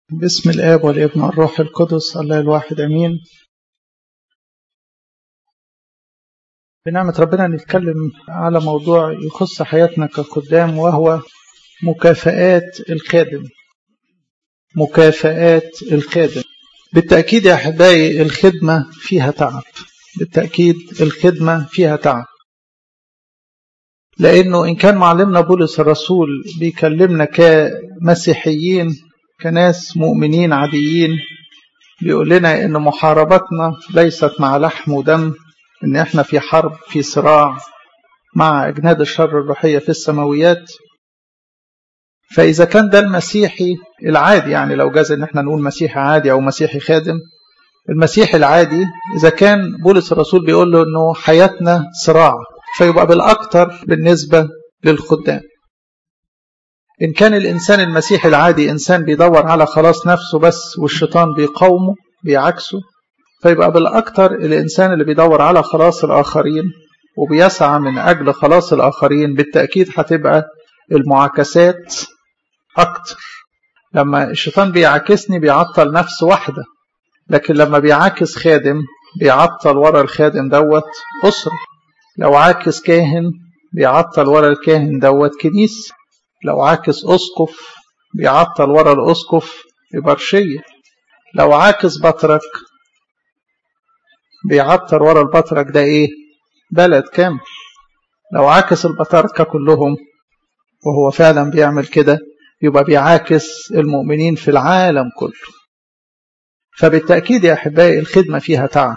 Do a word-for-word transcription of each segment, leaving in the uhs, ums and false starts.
باسم الآب والابن والروح القدس الله الواحد أمين. بنعمة ربنا نتكلم على موضوع يخص حياتنا كخدام، وهو مكافآت الخادم. مكافآت الخادم بالتأكيد يا أحبائي الخدمة فيها تعب، بالتأكيد الخدمة فيها تعب، لأنه إن كان معلمنا بولس الرسول بيكلمنا كمسيحيين كناس مؤمنين عاديين، بيقول لنا إن محاربتنا ليست مع لحم ودم، إن إحنا في حرب في صراع مع أجناد الشر الروحية في السماويات. فإذا كان ده المسيحي العادي، يعني لو جاز إن إحنا نقول مسيحي عادي أو مسيحي خادم، المسيحي العادي إذا كان بولس الرسول بيقول له إنه حياتنا صراع، فيبقى بالأكثر بالنسبة للخدام. إن كان الإنسان المسيحي العادي إنسان بيدور على خلاص نفسه بس والشيطان بيقاومه بيعكسه، فيبقى بالأكثر الإنسان اللي بيدور على خلاص الآخرين وبيسعى من أجل خلاص الآخرين، بالتأكيد هتبقى المعاكسات أكتر. لما الشيطان بيعاكسني بيعطل نفس واحدة، لكن لما بيعاكس خادم بيعطل ورا الخادم دوت أسرة. لو عاكس كاهن بيعطل ورا الكاهن دوت كنيسة. لو عاكس أسقف بيعطل ورا الأسقف إبرشية. لو عاكس بطرك بيعطل ورا البطرك ده إيه؟ بلد كامل. لو عاكس البطاركة كلهم، وهو فعلا بيعمل كده، يبقى بيعاكس المؤمنين في العالم كله. فبالتأكيد يا أحبائي الخدمة فيها تعب.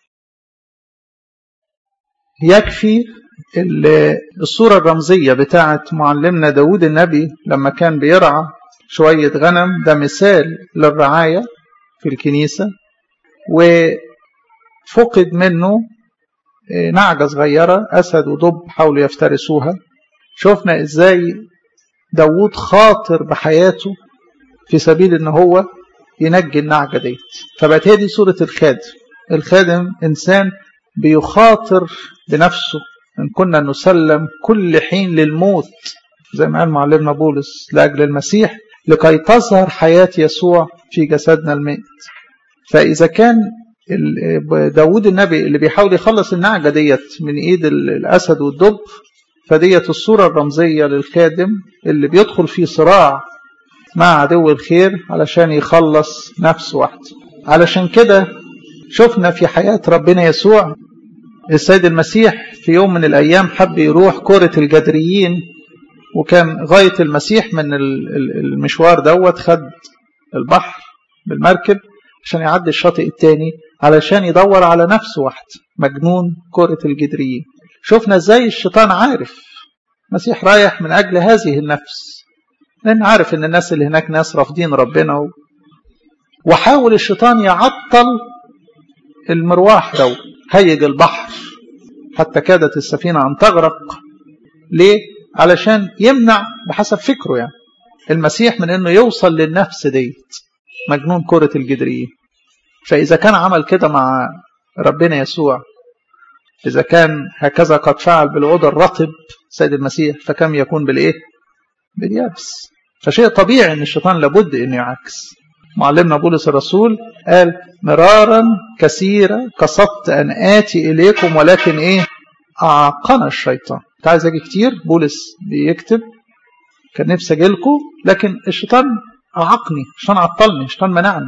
يكفي الصورة الرمزية بتاعة معلمنا داود النبي لما كان بيرعى شوية غنم، ده مثال للرعاية في الكنيسة، وفقد منه نعجة صغيرة، أسد ودب حاولوا يفترسوها. شوفنا إزاي داود خاطر بحياته في سبيل إن هو ينجي النعجة ديت. فبقت هي دي صورة الخادم. الخادم إنسان بيخاطر بنفسه، إن كنا نسلم كل حين للموت زي ما قال معلمنا بولس لأجل المسيح لكي تظهر حياة يسوع في جسدنا الميت. فإذا كان داود النبي اللي بيحاول يخلص النعجة ديت من إيد الأسد والدب، فديت الصورة الرمزية للخادم اللي بيدخل في صراع مع عدو الخير علشان يخلص نفس واحد. علشان كده شفنا في حياة ربنا يسوع السيد المسيح في يوم من الأيام حب يروح كرة الجدريين، وكان غاية المسيح من المشوار دوت خد البحر بالمركب عشان يعدي الشاطئ التاني علشان يدور على نفس واحد مجنون كرة الجدريين. شفنا ازاي الشيطان عارف المسيح رايح من أجل هذه النفس، لأن عارف ان الناس اللي هناك ناس رافضين ربنا، وحاول الشيطان يعطل المرواح دو، هيج البحر حتى كادت السفينة أن تغرق. ليه؟ علشان يمنع بحسب فكره يعني المسيح من أنه يوصل للنفس ديت مجنون كرة الجدريين. فإذا كان عمل كده مع ربنا يسوع، إذا كان هكذا قد فعل بالعود الرطب سيد المسيح، فكم يكون بالإيه؟ باليابس. فشيء طبيعي أن الشيطان لابد أن يعكس. معلمنا بولس الرسول قال مرارا كثيرا قصدت أن آتي إليكم ولكن إيه؟ أعاقنا الشيطان. انت عايز أجي كتير، بولس بيكتب كان نفسي أجي لكم، لكن الشيطان أعاقني، الشيطان عطلني، الشيطان منعني.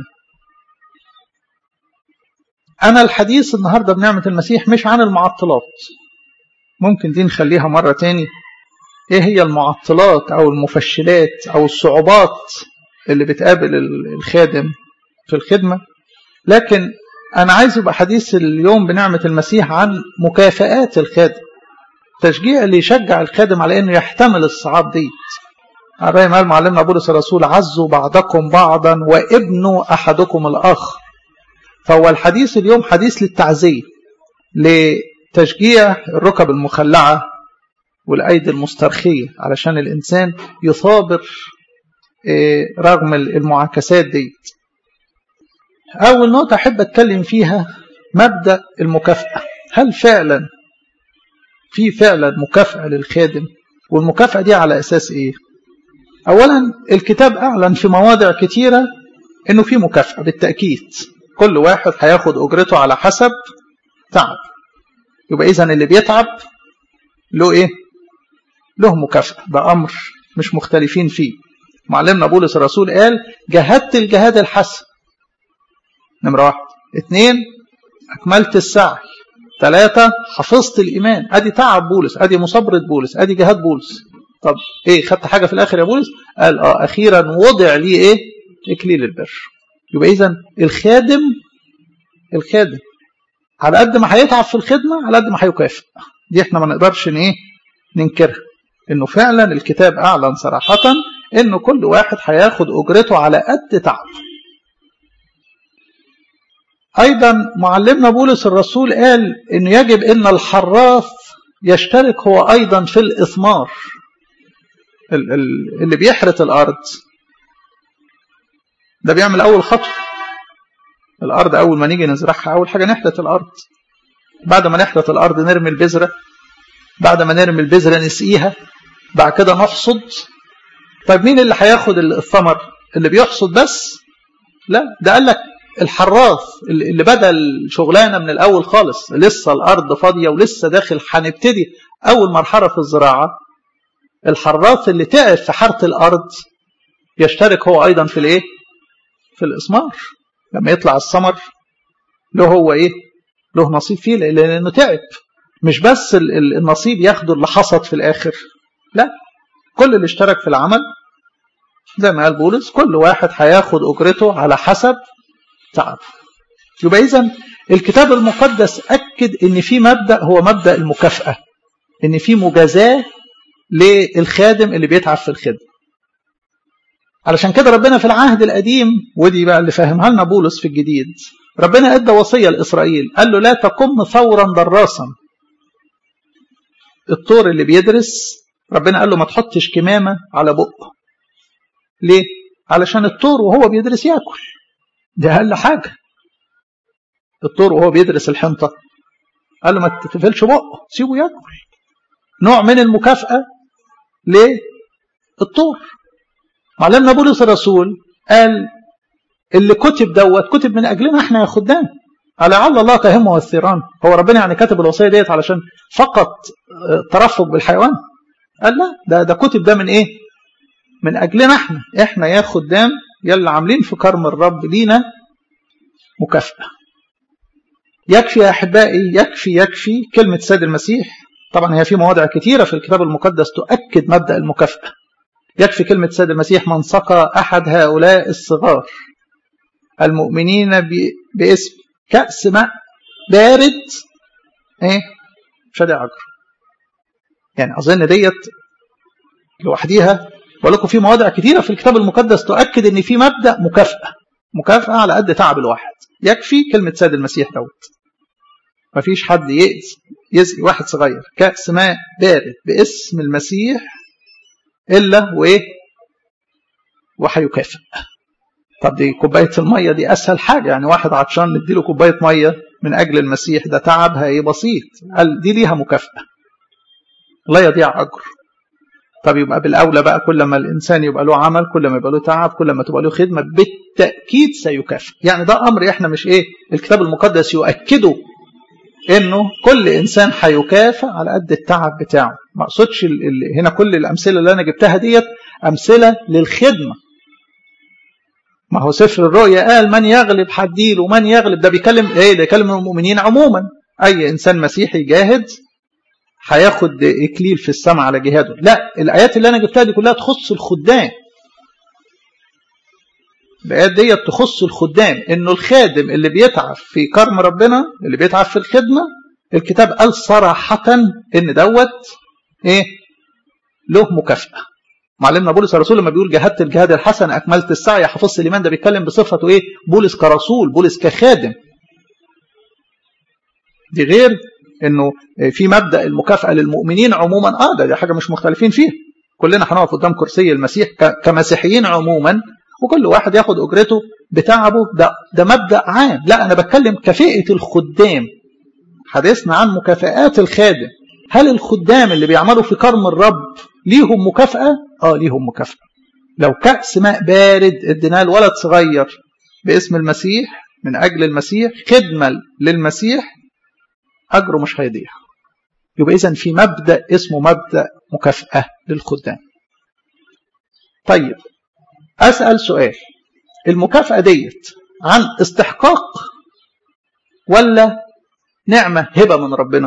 أنا الحديث النهاردة بنعمة المسيح مش عن المعطلات، ممكن دي نخليها مرة تاني. إيه هي المعطلات أو المفشلات أو الصعوبات اللي بتقابل الخادم في الخدمة؟ لكن أنا عايز يبقى حديث اليوم بنعمة المسيح عن مكافآت الخادم، تشجيع اللي يشجع الخادم على أنه يحتمل الصعاب دي. الرأي قال معلمنا بولس الرسول عزوا بعضكم بعضا وابنوا أحدكم الآخر. فهو الحديث اليوم حديث للتعزية، لتشجيع الركب المخلعة والأيدي المسترخية علشان الإنسان يصابر رغم المعاكسات دي. أول نقطة أحب أتكلم فيها مبدأ المكافأة. هل فعلا في فعلا مكافأة للخادم؟ والمكافأة دي على أساس إيه؟ أولا الكتاب أعلن في مواضع كتيرة انه في مكافأة بالتأكيد، كل واحد هياخد اجرته على حسب تعب. يبقى اذا اللي بيتعب له ايه؟ له مكافأة، ده امر مش مختلفين فيه. معلمنا بولس الرسول قال جاهدت الجهاد الحسن، نمرة واحد. اثنين اكملت السعي. ثلاثة حفظت الايمان. ادي تعب بولس، ادي مصابرة بولس، ادي جهاد بولس. طب ايه خدت حاجة في الاخر يا بولس؟ قال اه اخيرا وضع لي ايه؟ اكليل البر. يبقى اذا الخادم الخادم على قد ما هيتعب في الخدمة على قد ما هيكافئ. دي احنا ما نقدرش ايه ننكرها، انه فعلا الكتاب اعلن صراحة انه كل واحد هياخد اجرته على قد تعب. ايضا معلمنا بولس الرسول قال انه يجب ان الحراث يشترك هو ايضا في الاثمار. اللي بيحرث الارض ده بيعمل اول خطوه. الارض اول ما نيجي نزرعها اول حاجه نحرث الارض، بعد ما نحرث الارض نرمي البذره، بعد ما نرمي البذره نسقيها، بعد كده نحصد. طيب مين اللي هياخد الثمر؟ اللي بيحصد بس؟ لا، ده قال لك الحراث اللي بدأ الشغلانه من الاول خالص، لسه الارض فاضيه ولسه داخل هنبتدي اول مرحله في الزراعه. الحراث اللي تعب في حرث الارض يشترك هو ايضا في الايه؟ في الإثمار. لما يطلع الثمر له هو ايه؟ له نصيب فيه، لانه تعب. مش بس النصيب ياخده اللي حصد في الاخر، لا، كل اللي اشترك في العمل زي ما قال بولس كل واحد هياخد اجرته على حسب تعب. يبقى اذا الكتاب المقدس اكد ان في مبدأ هو مبدأ المكافأة، ان في مجازاة للخادم اللي بيتعب في الخدمة. علشان كده ربنا في العهد القديم، ودي بقى اللي فهمها لنا بولس في الجديد، ربنا ادى وصية لإسرائيل، قال له لا تقم ثورا دراسا. الطور اللي بيدرس ربنا قال له ما تحطش كمامة على بقه. ليه؟ علشان الطور وهو بيدرس ياكل، ده أقل حاجة. الطور وهو بيدرس الحنطة قال له ما تقفلش بقه، سيبه ياكل. نوع من المكافأة للطور. معلمنا بولس الرسول قال اللي كتب دوت كتب من أجلنا احنا يا خدام، على عل الله تهمه الثيران. هو ربنا يعني كتب الوصية ديت علشان فقط ترفق بالحيوان؟ قال لا، ده ده كتب ده من ايه؟ من أجلنا احنا احنا يا خدام يلا عاملين في كرم الرب لينا مكافأة. يكفي يا أحبائي، يكفي يكفي كلمة سيد المسيح. طبعا هي في مواضع كثيرة في الكتاب المقدس تؤكد مبدأ المكافأة. يكفي كلمة سيد المسيح من سقى أحد هؤلاء الصغار المؤمنين باسم كأس ماء بارد ايه مش هدي أجر. يعني أظن ديت لوحديها، ولكم في مواضع كثيرة في الكتاب المقدس تؤكد ان في مبدأ مكافأة، مكافأة على قد تعب الواحد. يكفي كلمة سيد المسيح دوت. ما فيش حد يأذي يزقي واحد صغير كأس ماء بارد باسم المسيح إلا وإيه؟ وحيكافئ. طب دي كوباية المية دي أسهل حاجة، يعني واحد عطشان نديله كوباية مية من أجل المسيح، ده تعبها إيه بسيط. قال دي ليها مكافأة لا يضيع أجر. طب يبقى بالأولى بقى كل ما الإنسان يبقى له عمل، كل ما يبقى له تعب، كل ما تبقى له خدمة بالتأكيد سيكافئ. يعني ده أمر إحنا مش إيه الكتاب المقدس يؤكده إنه كل إنسان هيكافئ على قد التعب بتاعه. ما أقصدش هنا كل الأمثلة اللي أنا جبتها ديت أمثلة للخدمة. ما هو سفر الرؤيا قال من يغلب حديل ومن يغلب، ده بيكلم إيه؟ ده بيكلم المؤمنين عموما. أي إنسان مسيحي جاهد هياخد إكليل في السماء على جهاده. لا، الآيات اللي أنا جبتها دي كلها تخص الخدام. الآيات دي تخص الخدام، إنه الخادم اللي بيتعب في كرم ربنا، اللي بيتعب في الخدمة، الكتاب قال صراحة إن دوت إيه له مكافأة. معلمنا بولس الرسول لما بيقول جهدت الجهاد الحسن أكملت السعي حفظت الإيمان، ده بيتكلم بصفته إيه؟ بولس كرسول، بولس كخادم. دي غير إنه في مبدأ المكافأة للمؤمنين عموما. آه ده دي حاجة مش مختلفين فيها. كلنا هنقف قدام كرسي المسيح كمسيحيين عموما، وكل واحد ياخد أجرته بتعبه. ده ده مبدأ عام. لا، أنا بتكلم كفئة الخدام. حديثنا عن مكافآت الخادم. هل الخدام اللي بيعملوا في كرم الرب ليهم مكافأة؟ آه ليهم مكافأة. لو كأس ماء بارد اديناه لولد صغير باسم المسيح من أجل المسيح خدمة للمسيح أجره مش هيضيع. يبقى إذن في مبدأ اسمه مبدأ مكافأة للخدام. طيب أسأل سؤال، المكافأة ديت عن استحقاق ولا نعمة هبة من ربنا؟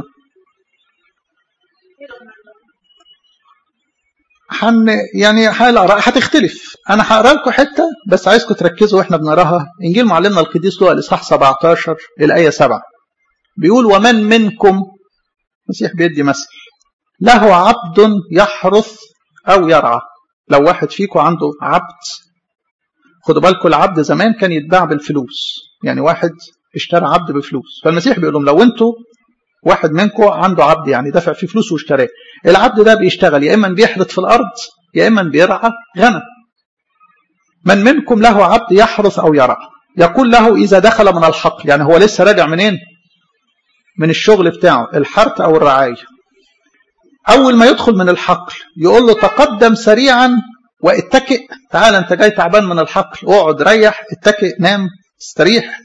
حن يعني هتختلف. أنا هقرأ لكم حتة بس عايزكم تركزوا وإحنا بنراها. إنجيل معلمنا القديس لوقا الإصحاح سبعة عشر الآية سبعة بيقول ومن منكم، المسيح بيدي مثل، له عبد يحرث أو يرعى. لو واحد فيكم عنده عبد، خدوا بالكم العبد زمان كان يتباع بالفلوس، يعني واحد اشترى عبد بفلوس. فالمسيح بيقول لهم لو انتوا واحد منكم عنده عبد يعني دفع فيه فلوس واشتراه، العبد ده بيشتغل يا اما بيحرث في الارض يا اما بيرعى غنم. من منكم له عبد يحرث او يرعى يقول له اذا دخل من الحقل، يعني هو لسه راجع منين؟ من الشغل بتاعه الحرث او الرعايه. اول ما يدخل من الحقل يقول له تقدم سريعا واتكئ، تعال انت جاي تعبان من الحقل، اقعد ريح اتكئ نام استريح.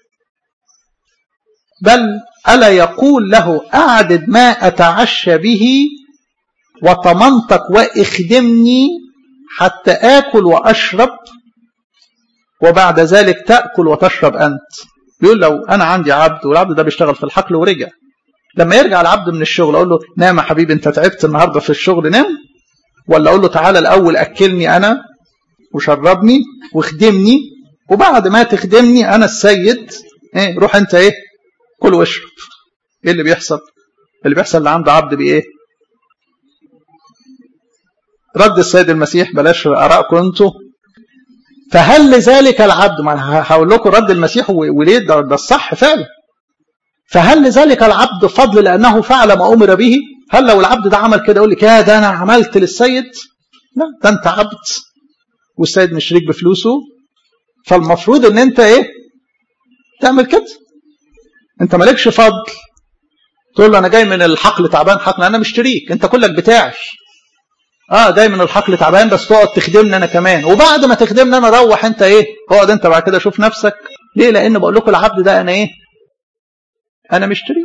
بل ألا يقول له أعدد ما أتعشى به وطمنتك واخدمني حتى آكل وأشرب وبعد ذلك تأكل وتشرب أنت. بيقول لو أنا عندي عبد والعبد ده بيشتغل في الحقل ورجع، لما يرجع العبد من الشغل أقول له نام يا حبيبي أنت تعبت النهاردة في الشغل نام، ولا أقول له تعالى الأول أكلني أنا وشربني واخدمني وبعد ما تخدمني أنا السيد إيه روح أنت إيه كل واشرب. ايه اللي بيحصل؟ اللي بيحصل اللي عنده عبد بايه؟ رد السيد المسيح بلاش ارائكم انتوا. فهل لذلك العبد، ما انا هقول لكم رد المسيح وليه ده, ده الصح فعلا. فهل لذلك العبد فضل لانه فعل ما امر به؟ هل لو العبد ده عمل كده يقول لك يا ده انا عملت للسيد؟ لا، ده انت عبد والسيد مش شريك بفلوسه، فالمفروض ان انت ايه؟ تعمل كده. انت مالكش فضل تقول له انا جاي من الحقل تعبان، حقل انا مشتريك انت كلك بتاعي. اه جاي من الحقل تعبان بس تقعد تخدمني انا كمان، وبعد ما تخدمني انا روح انت ايه اقعد انت بعد كده شوف نفسك. ليه؟ لان بقول لكم العبد ده انا ايه؟ انا مشتري.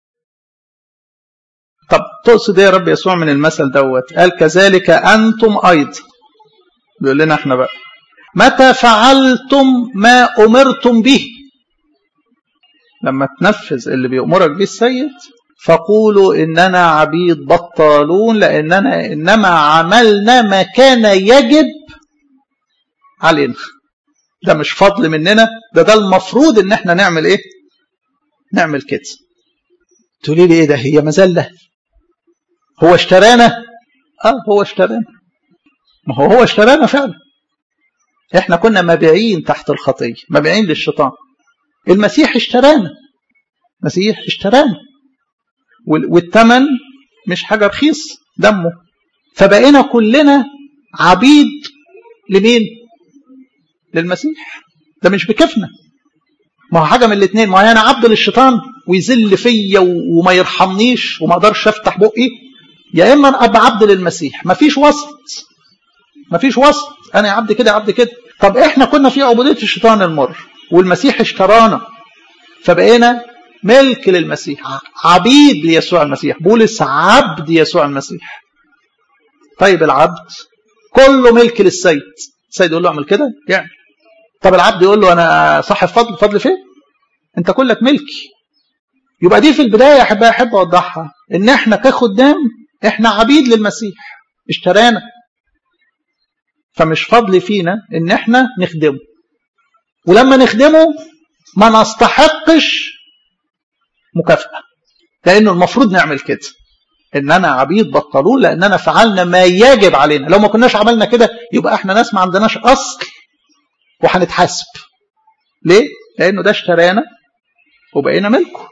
طب تقصد ايه يا رب يسوع من المثل دوت؟ قال كذلك انتم ايضا، بيقول لنا احنا بقى متى فعلتم ما امرتم به، لما تنفذ اللي بيأمرك به السيد فقولوا إننا عبيد بطالون لأننا إنما عملنا ما كان يجب علينا. ده مش فضل مننا، ده ده المفروض إن احنا نعمل إيه؟ نعمل كده. تقولي لي إيه ده؟ هي مذلة؟ هو اشترانا؟ آه هو اشترانا. ما هو هو اشترانا فعلا. احنا كنا مبيعين تحت الخطية، مبيعين للشيطان. المسيح اشترانا، المسيح اشترانا، والثمن مش حاجة رخيص دمه. فبقينا كلنا عبيد لمين؟ للمسيح. ده مش بكفنا، ما هو حاجة من الاثنين، ما انا عبد للشيطان ويذل فيا وما يرحمنيش وما اقدرش افتح بقي، يا اما ابقى عبد للمسيح. مفيش وسط، مفيش وسط، انا يا عبد كده عبد كده. طب احنا كنا في عبودية الشيطان المر والمسيح اشترانا، فبقينا ملك للمسيح، عبيد ليسوع المسيح. بولس عبد يسوع المسيح. طيب العبد كله ملك للسيد، السيد يقول له اعمل كده يعني. طب العبد يقول له انا صاحب فضل، فضل فين؟ انت كلك ملكي. يبقى دي في البداية احب احب اوضحها ان احنا كخدام احنا عبيد للمسيح، اشترانا، فمش فضل فينا ان احنا نخدمه، ولما نخدمه ما نستحقش مكافأة، لانه المفروض نعمل كده. اننا عبيد بطلون لاننا فعلنا ما يجب علينا. لو ما كناش عملنا كده يبقى احنا ناس ما عندناش اصل وهنتحاسب. ليه؟ لانه ده اشترانا وبقينا ملكه.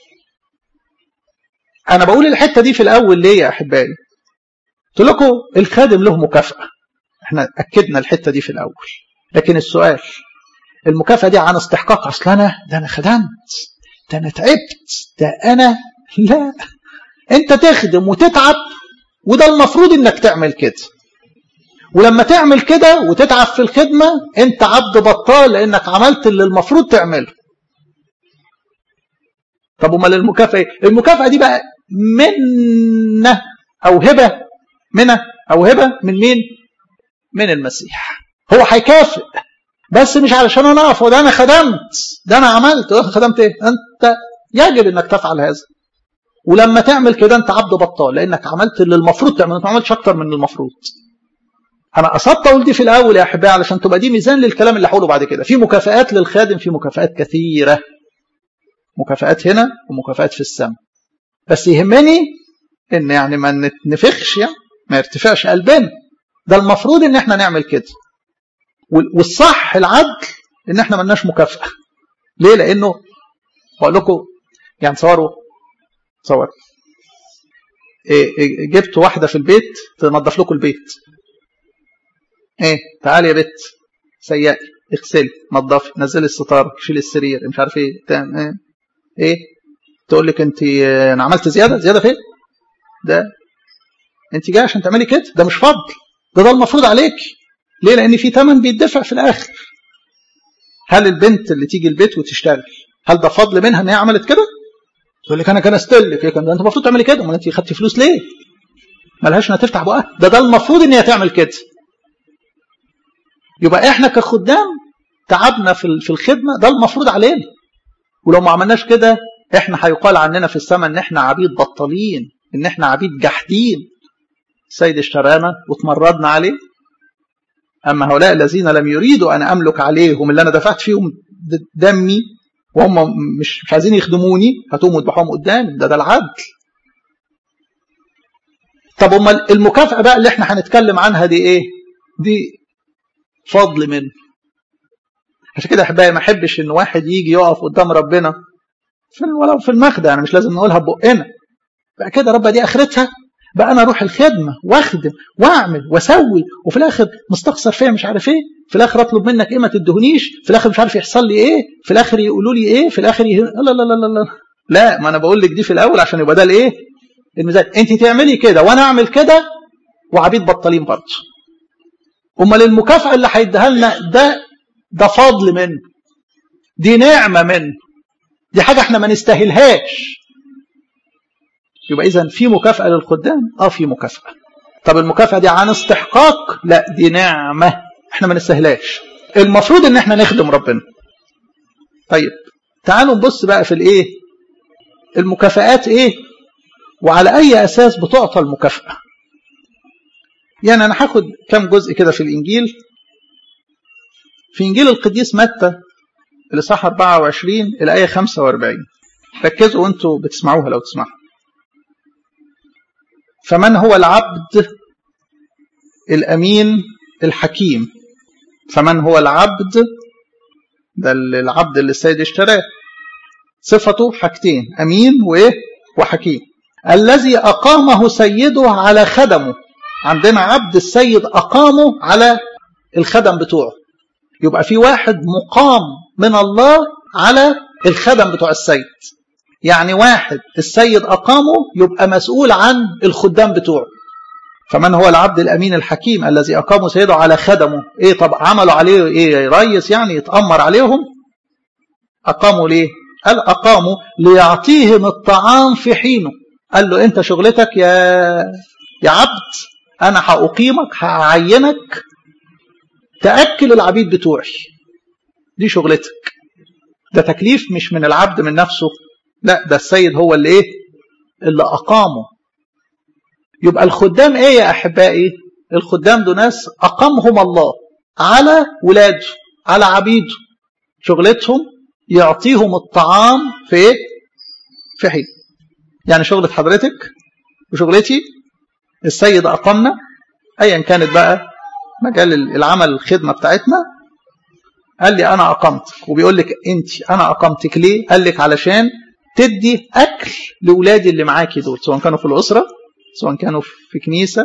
انا بقول الحته دي في الاول ليه يا احبائي؟ قلت لكم الخادم له مكافأة، احنا اكدنا الحته دي في الاول. لكن السؤال المكافأة دي عن استحقاق، اصل انا ده انا خدمت، ده انا تعبت، ده انا لا. انت تخدم وتتعب وده المفروض انك تعمل كده، ولما تعمل كده وتتعب في الخدمة انت عبد بطال، لانك عملت اللي المفروض تعمله. طب امال المكافأة ايه؟ المكافأة دي بقى منة او هبة، منة او هبة من مين؟ من المسيح. هو هيكافئ بس مش علشان انا اقف وده انا خدمت، ده انا عملت. خدمت ايه؟ انت يجب انك تفعل هذا، ولما تعمل كده انت عبد بطال، لانك عملت اللي المفروض تعمله، انت ما عملتش اكتر من المفروض. انا قصدت اقول دي في الاول يا احبائي علشان تبقى دي ميزان للكلام اللي هقوله بعد كده. في مكافآت للخادم، في مكافآت كثيره، مكافآت هنا ومكافآت في السماء. بس يهمني ان يعني ما نتنفخش، يعني ما يرتفعش قلبنا. ده المفروض ان احنا نعمل كده، والصح العدل ان احنا ما لناش مكافأة. ليه؟ لانه بقول لكم يعني صوروا صور إيه إيه جبت واحده في البيت تنظف لكم البيت. ايه تعالي يا بت سيئي اغسلي نظفي نزلي الستار شيلي السرير مش عارف ايه ايه, إيه؟ تقول لك انت انا عملت زياده زياده فين؟ ده انت جايه عشان تعملي كده، ده مش فضل، ده ده المفروض عليك. ليه؟ لان في ثمن بيدفع في الاخر. هل البنت اللي تيجي البيت وتشتغل هل ده فضل منها ان هي عملت كده؟ تقول لك انا كان استلك، كان انت المفروض تعملي كده. امال انت خدتي فلوس ليه؟ مالهاش انها تفتح بقى، ده ده المفروض ان هي تعمل كده. يبقى احنا كخدام تعبنا في في الخدمه، ده المفروض علينا. ولو ما عملناش كده احنا هيقال عننا في السماء ان احنا عبيد بطالين، ان احنا عبيد جحدين. السيد اشترانا وتمردنا عليه. اما هؤلاء الذين لم يريدوا ان املك عليهم، اللي انا دفعت فيهم دمي وهم مش مش عايزين يخدموني، هتقوموا يذبحوهم قدامي. ده ده العدل. طب امال المكافأة بقى اللي احنا هنتكلم عنها دي ايه؟ دي فضل منه. عشان كده احبائي ما احبش ان واحد يجي يقف قدام ربنا في ولو في المخدع، يعني مش لازم نقولها ببقنا بقى كده رب دي اخرتها بقى انا اروح الخدمه واخدم واعمل واسوي، وفي الاخر مستخسر فيا مش عارف ايه، في الاخر اطلب منك ايه ما تدهنيش، في الاخر مش عارف يحصل لي ايه، في الاخر يقولوا لي ايه، في الاخر يه... لا لا لا لا لا لا ما انا بقول لك دي في الاول عشان يبقى ده الايه الميزان. انت تعملي كده وانا اعمل كده وعبيد بطالين برضه. امال المكافاه اللي هيديها لنا ده ده فضل منه، دي نعمه منه، دي حاجه احنا ما نستاهلهاش. يبقى اذا في مكافاه للخدام، اه في مكافاه. طب المكافاه دي عن استحقاق؟ لا، دي نعمه احنا ما نستاهلهاش. المفروض ان احنا نخدم ربنا. طيب تعالوا نبص بقى في الايه المكافآت ايه وعلى اي اساس بتعطى المكافاه. يعني انا هاخد كم جزء كده في الانجيل. في انجيل القديس متى الاصحاح أربعة وعشرين الايه خمسة وأربعين، ركزوا وانتوا بتسمعوها لو تسمعوا. فمن هو العبد الامين الحكيم؟ فمن هو العبد ده العبد اللي السيد اشتراه، صفته حاجتين، امين وايه وحكيم. الذي اقامه سيده على خدمه. عندنا عبد السيد اقامه على الخدم بتوعه. يبقى في واحد مقام من الله على الخدم بتوع السيد. يعني واحد السيد اقامه يبقى مسؤول عن الخدام بتوعه. فمن هو العبد الامين الحكيم الذي اقامه سيده على خدمه؟ ايه طب عملوا عليه ايه؟ ريس يعني يتامر عليهم؟ اقاموا ليه؟ قال اقاموا ليعطيهم الطعام في حينه. قال له انت شغلتك يا يا عبد، انا هاقيمك هعينك تاكل العبيد بتوعي. دي شغلتك. ده تكليف مش من العبد من نفسه، لا ده السيد هو اللي ايه اللي اقامه. يبقى الخدام ايه يا احبائي؟ الخدام دول ناس اقامهم الله على ولاده على عبيده. شغلتهم يعطيهم الطعام في ايه في حين. يعني شغلة حضرتك وشغلتي السيد اقامنا ايا كانت بقى مجال العمل الخدمة بتاعتنا. قال لي انا اقامتك، وبيقول لك انت انا اقامتك ليه؟ قال لك علشان تدي اكل لاولادي اللي معاكي دول، سواء كانوا في الاسره سواء كانوا في كنيسه.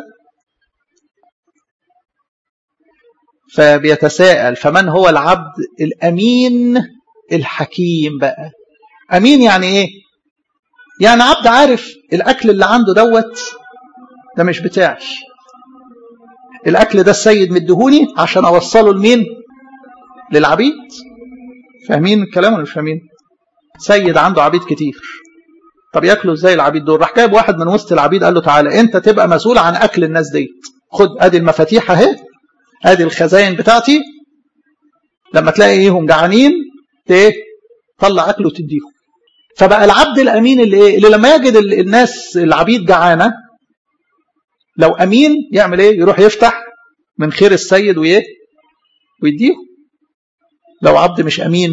فبيتساءل فمن هو العبد الامين الحكيم بقى؟ امين يعني ايه؟ يعني عبد عارف الاكل اللي عنده دوت ده مش بتاعي، الاكل ده السيد مديهوني عشان اوصله لمين؟ للعبيد. فاهمين الكلام ولا مش فاهمين؟ سيد عنده عبيد كتير، طب ياكلوا ازاي العبيد دول؟ راح جايب واحد من وسط العبيد قال له تعالى انت تبقى مسؤول عن اكل الناس ديت، خد ادي المفاتيح اهي، ادي الخزائن بتاعتي، لما تلاقيهم جعانين ايه طلع اكله وتديهم. فبقى العبد الامين اللي ايه؟ اللي لما يجد الناس العبيد جعانه لو امين يعمل ايه؟ يروح يفتح من خير السيد وايه؟ ويديهم. لو عبد مش امين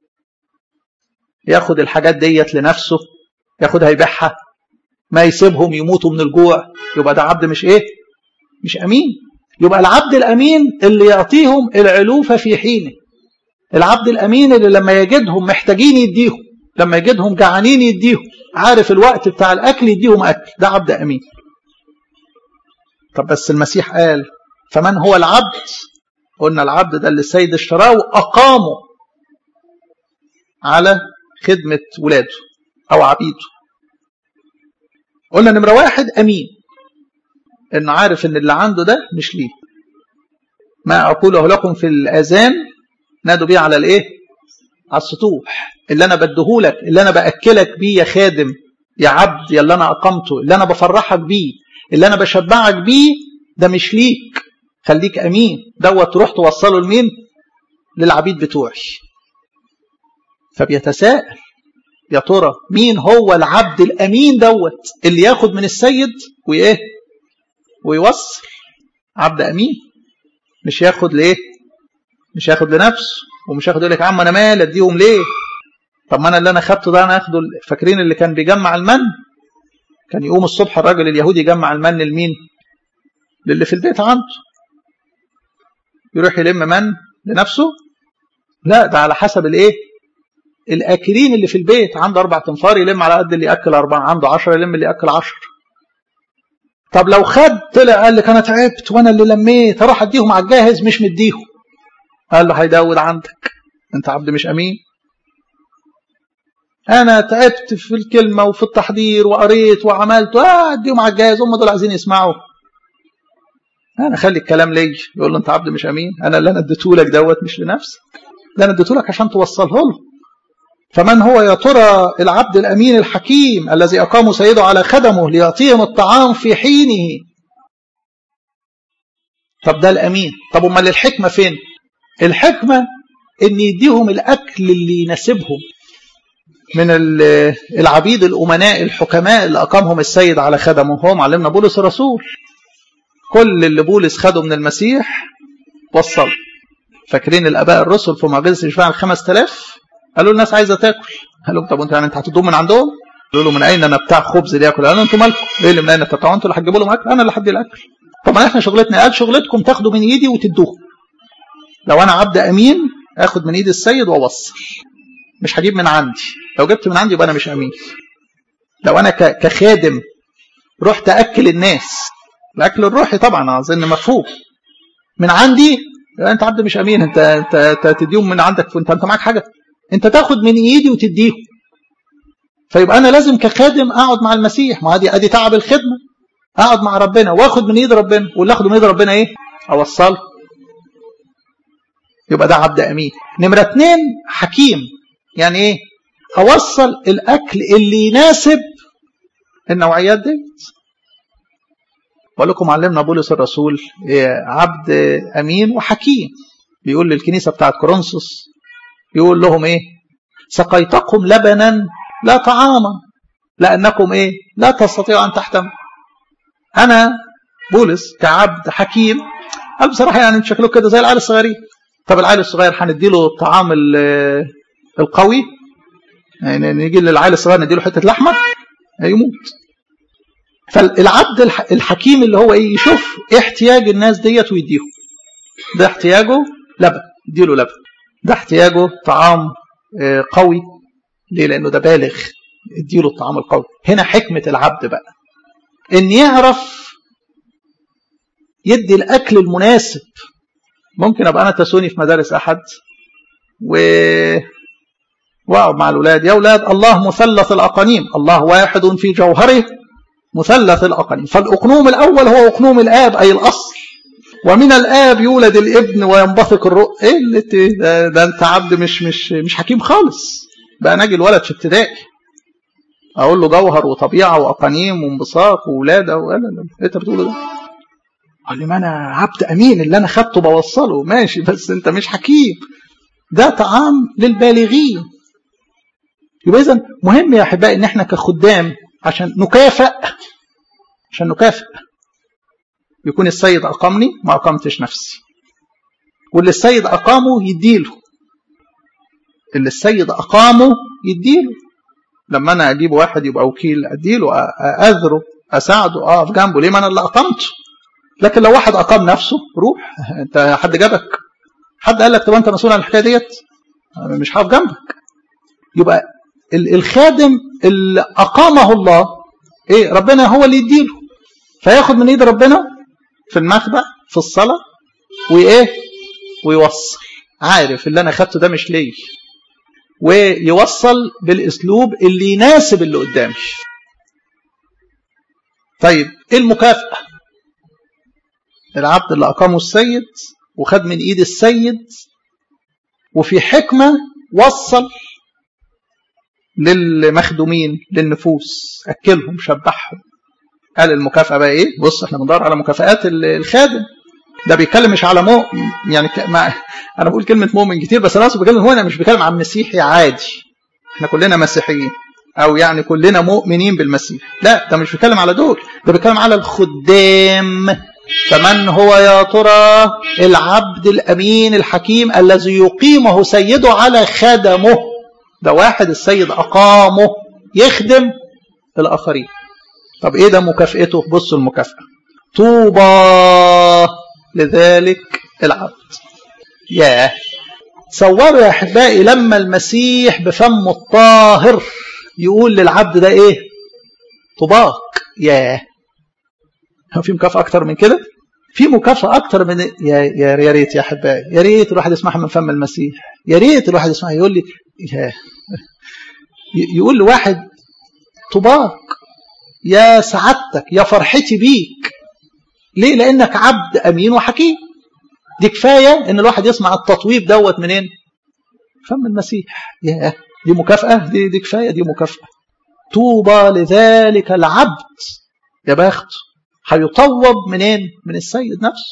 ياخد الحاجات ديت لنفسه، ياخدها يبيعها، ما يسيبهم يموتوا من الجوع، يبقى ده عبد مش ايه؟ مش امين. يبقى العبد الامين اللي يعطيهم العلوفه في حينه، العبد الامين اللي لما يجدهم محتاجين يديهم، لما يجدهم جعانين يديهم، عارف الوقت بتاع الاكل يديهم اكل، ده عبد امين. طب بس المسيح قال فمن هو العبد؟ قلنا العبد ده اللي السيد اشتراه واقامه على خدمه ولاده او عبيده. قلنا نمره واحد امين، انه عارف ان اللي عنده ده مش ليه. ما اقوله لكم في الاذان نادوا بيه على الايه؟ على السطوح. اللي انا بديهولك، اللي انا باكلك بيه يا خادم يا عبد، يا اللي انا اقامته، اللي انا بفرحك بيه، اللي انا بشبعك بيه، ده مش ليك، خليك امين. دوت تروح توصله لمين؟ للعبيد بتوعي. فبيتساءل يا ترى مين هو العبد الامين دوت اللي ياخد من السيد وايه؟ ويوصل. عبد امين مش ياخد ليه؟ مش ياخد لنفسه، ومش ياخد يقول لك يا عم انا مال اديهم ليه؟ طب ما انا اللي انا خدته ده انا اخده. فاكرين اللي كان بيجمع المن؟ كان يقوم الصبح الراجل اليهودي يجمع المن لمين؟ للي في البيت عنده. يروح يلم من لنفسه؟ لا، ده على حسب الايه؟ الاكلين اللي في البيت. عنده اربع تنفار يلم على قد اللي ياكل اربعه، عنده عشرة يلم اللي ياكل عشرة. طب لو خد طلع قال لك انا تعبت وانا اللي لميت اروح اديهم على الجاهز مش مديهم، قال له هيدود عندك، انت عبد مش امين. انا تعبت في الكلمه وفي التحضير وقريت وعملت، اه اديهم على الجاهز، هم دول عايزين يسمعوا، انا خلي الكلام لي. يقول له انت عبد مش امين، انا اللي انا اديته لك دوت مش لنفسك، ده انا اديته لك عشان توصله له. فمن هو يا ترى العبد الامين الحكيم الذي اقام سيده على خدمه ليعطيهم الطعام في حينه؟ طب ده الامين. طب امال الحكمه فين؟ الحكمه ان يديهم الاكل اللي يناسبهم من العبيد الامناء الحكماء اللي اقامهم السيد على خدمه. هو معلمنا بولس الرسول كل اللي بولس خده من المسيح وصل. فاكرين الاباء الرسل في معجزه اشباع الخمس آلاف؟ قالوا الناس عايزه تاكل، قالوا طب انتوا يعني انت هتدوم من عندهم؟ قالوا له من اين انا بتاع خبز لياكل؟ قالوا انتوا مالكم؟ ايه اللي من اين بتاعوا؟ انتوا اللي هتجيبوا لهم اكل؟ انا اللي هدي الاكل. طب ما احنا شغلتنا، قال شغلتكم تاخدوا من ايدي وتدوه. لو انا عبد امين اخد من ايد السيد واوصل، مش هجيب من عندي. لو جبت من عندي يبقى انا مش امين. لو انا كخادم رحت اكل الناس الاكل الروحي طبعا اظن مفهوم من عندي، انت عبد مش امين. انت انت, انت تديهم من عندك، انت انت معاك حاجه؟ انت تاخد من ايدي وتديهم. فيبقى انا لازم كخادم اقعد مع المسيح، ما ادي ادي تعب الخدمه، اقعد مع ربنا واخد من ايد ربنا، واللي اخده من ايد ربنا ايه؟ اوصله. يبقى ده عبد امين. نمره اتنين حكيم. يعني ايه؟ اوصل الاكل اللي يناسب النوعيات دي. بقول لكم علمنا بولس الرسول عبد امين وحكيم. بيقول للكنيسه بتاعت كورنثوس، يقول لهم ايه؟ سقيتكم لبنا لا طعاما لانكم ايه؟ لا تستطيعوا ان تحتملوا. انا بولس كعبد حكيم قال بصراحه يعني انتوا شكلكم كده زي العيال الصغيرين. طب العيل الصغير هنديله الطعام القوي؟ يعني نيجي للعيل الصغير نديله حته لحمه هيموت. فالعبد الحكيم اللي هو ايه؟ يشوف ايه احتياج الناس ديت ويديهم. ده احتياجه لبن، اديله لبن. ده احتياجه طعام قوي، ليه؟ لانه ده بالغ، اديله الطعام القوي. هنا حكمه العبد بقى ان يعرف يدي الاكل المناسب. ممكن ابقى انا تسوني في مدارس احد و واقعد مع الاولاد، يا اولاد الله مثلث الاقانيم، الله واحد في جوهره مثلث الاقانيم. فالاقنوم الاول هو اقنوم الاب اي الاصل، ومن الآب يولد الابن وينبثق الروح. ايه اللي ده, ده انت عبد مش مش مش حكيم خالص. بقى ناجي الولد في ابتدائي اقول له جوهر وطبيعه واقانيم وانبساط وولاده ولا لا انت بتقوله ده؟ قال لي ما انا عبد امين اللي انا خدته بوصله ماشي بس انت مش حكيم. ده طعام للبالغين. يبقى اذا مهم يا احبائي ان احنا كخدام عشان نكافئ عشان نكافئ يكون السيد اقامني ما اقامتش نفسي، واللي السيد اقامه يديله، اللي السيد اقامه يديله. لما انا اجيب واحد يبقى وكيل اديله اذره اساعده اقف جنبه. ليه؟ ما انا اللي اقامته. لكن لو واحد اقام نفسه روح انت حد جابك؟ حد قال لك طب انت مسؤول عن الحكايه ديت؟ مش هقف جنبك. يبقى الخادم اللي اقامه الله ايه؟ ربنا هو اللي يديله، فياخد من ايد ربنا في المخبأ في الصلاه وايه ويوصل، عارف اللي انا خدته ده مش ليه، ويوصل بالاسلوب اللي يناسب اللي قدامي. طيب ايه المكافأة؟ العبد اللي اقامه السيد وخد من ايد السيد وفي حكمة وصل للمخدومين للنفوس، اكلهم شبعهم. قال المكافأة بقى ايه؟ بص احنا بندور على مكافآت الخادم. ده بيتكلم مش على مؤمن يعني مع... انا بقول كلمه مؤمن كتير بس انا اقصد بكلم هنا مش بكلم عن مسيحي عادي. احنا كلنا مسيحيين او يعني كلنا مؤمنين بالمسيح، لا ده مش بيتكلم على دول، ده بيتكلم على الخدام. فمن هو يا ترى العبد الامين الحكيم الذي يقيمه سيده على خدمه؟ ده واحد السيد اقامه يخدم الاخرين. طب ايه ده مكافئته؟ بصوا المكافأة: طوبى لذلك العبد. ياه، تصوروا يا احبائي لما المسيح بفمه الطاهر يقول للعبد ده ايه؟ طوباك. ياه، هو في مكافأة اكتر من كده؟ في مكافأة اكتر من يا يا يا ريت يا احبائي، يا ريت الواحد يسمعها من فم المسيح، يا ريت الواحد يسمعها يقول لي ياه، يقول لواحد طوباك، يا سعادتك، يا فرحتي بيك. ليه؟ لانك عبد امين وحكيم. دي كفايه ان الواحد يسمع التطويب دوت منين؟ فم المسيح. ياه، دي مكافاه، دي دي كفايه، دي مكافاه. طوبى لذلك العبد، يا بخت، هيطوب منين؟ من السيد نفسه.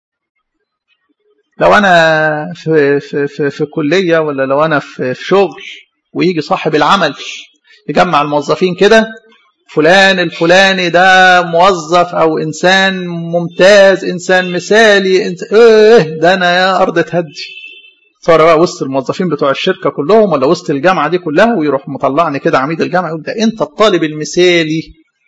لو انا في في في, في كليه ولا لو انا في, في شغل ويجي صاحب العمل يجمع الموظفين كده، فلان الفلاني ده موظف او انسان ممتاز، انسان مثالي، انت... ايه ده انا يا ارض تهدي. صار بقى وسط الموظفين بتوع الشركه كلهم ولا وسط الجامعه دي كلها، ويروح مطلعني كده عميد الجامعه يقول ده انت الطالب المثالي.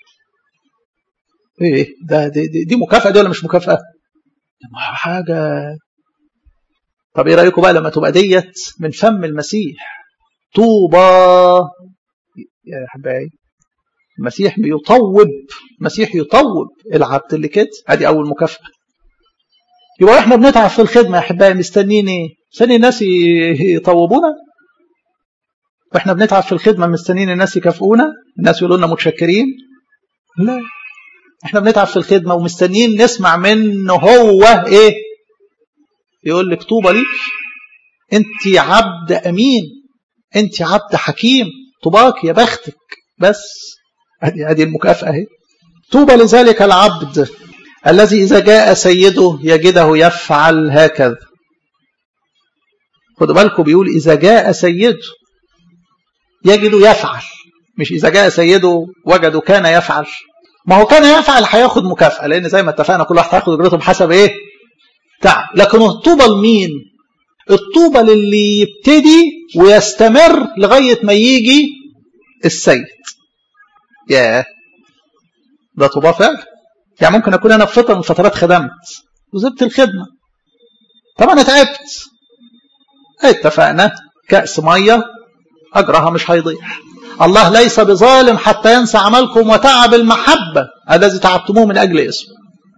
ايه ده؟ دي, دي, دي مكافاه دي ولا مش مكافاه؟ حاجه. طب ايه رايكم بقى لما تبقى ديت من فم المسيح؟ طوبى يا حبايبي. المسيح بيطوب، المسيح يطوب العبد اللي كده. ادي اول مكافاه. يبقى احنا بنتعب في الخدمه يا احبائي مستنيين ايه؟ مستنيين الناس يطوبونا؟ واحنا بنتعب في الخدمه مستنيين الناس يكافئونا، الناس يقولوا لنا متشكرين؟ لا، احنا بنتعب في الخدمه ومستنيين نسمع منه هو ايه؟ يقول لك طوبى ليك، انت عبد امين، انت عبد حكيم، طوباك، يا بختك. بس ادي ادي المكافاه اهي. طوبى لذلك العبد الذي اذا جاء سيده يجده يفعل هكذا. خدوا بالكم بيقول اذا جاء سيده يجده يفعل، مش اذا جاء سيده وجده كان يفعل. ما هو كان يفعل هياخد مكافاه، لان زي ما اتفقنا كل واحد هياخد اجرته بحسب ايه؟ تعب. لكن الطوبى لمين؟ الطوبى للي يبتدي ويستمر لغايه ما يجي السيد. ياه، ده طوبى فعلا. يعني ممكن اكون انا في فتره من فترات خدمت وزبت الخدمه، طب انا تعبت، اتفقنا كأس ميه اجرها مش هيضيع. الله ليس بظالم حتى ينسى عملكم وتعب المحبه الذي تعبتموه من اجل اسمه.